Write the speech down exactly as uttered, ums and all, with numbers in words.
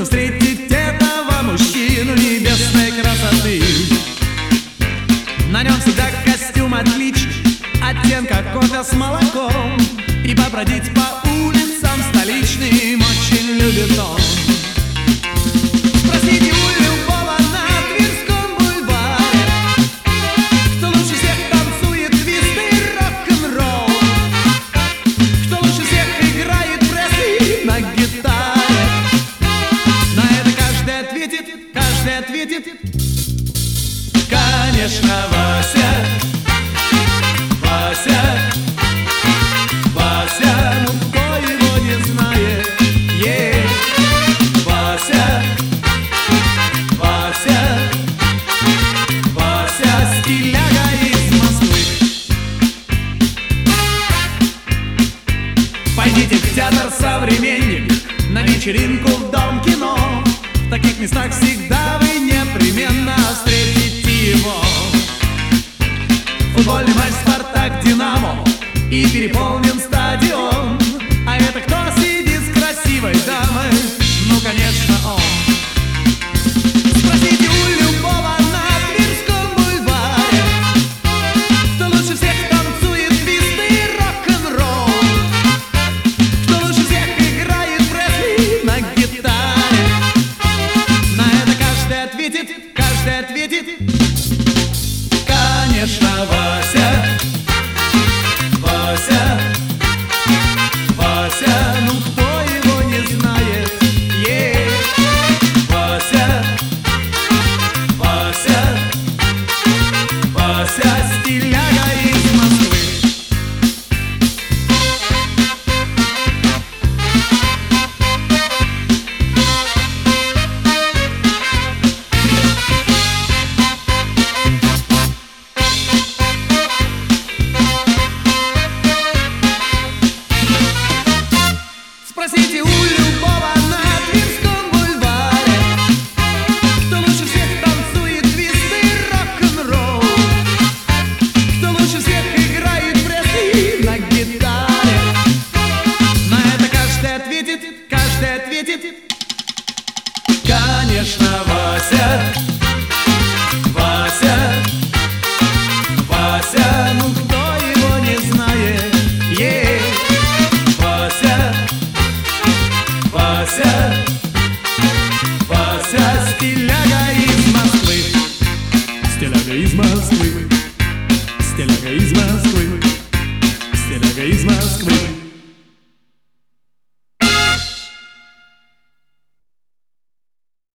Трудно встретить этого мужчину небесной красоты. На нем всегда костюм отличный, оттенка кофе с молоком, и побродить по улицам столичным очень любит он. Спросите у любого на Тверском бульваре, кто лучше всех танцует твист и рок-н-ролл, кто лучше всех играет пресс на гитаре. На это каждый ответит, каждый ответит: конечно, Вася. Вася, Вася, ну кто его не знает? Е, Вася, Вася, Вася, стиляга из Москвы. Пойдите в театр «Современник», на вечеринку в Дом кино. В таких местах всегда вы непременно встретите его. Футбольный матч «Спартак», «Динамо» и переполнен стадион. А это кто сидит с красивой дамой? Ну, конечно, он. Спросите у любого на Тверском бульваре, кто лучше всех танцует твист и рок-н-ролл, кто лучше всех играет Пресли на гитаре. На это каждый ответит, каждый ответит: конечно, Вася, Вася, Вася, ну кто его не знает? Е, Вася, Вася, Вася, стиляга из Москвы. Спросите у любого на Тверском бульваре, кто лучше всех танцует твист и рок-н-ролл, кто лучше всех играет Пресли на гитаре. На это каждый ответит, каждый ответит: конечно, Вася, Вася, Вася, ну кто его не знает? Е, Вася, Вася, Вася, стиляга из Москвы, стиляга из Москвы, стиляга из Москвы.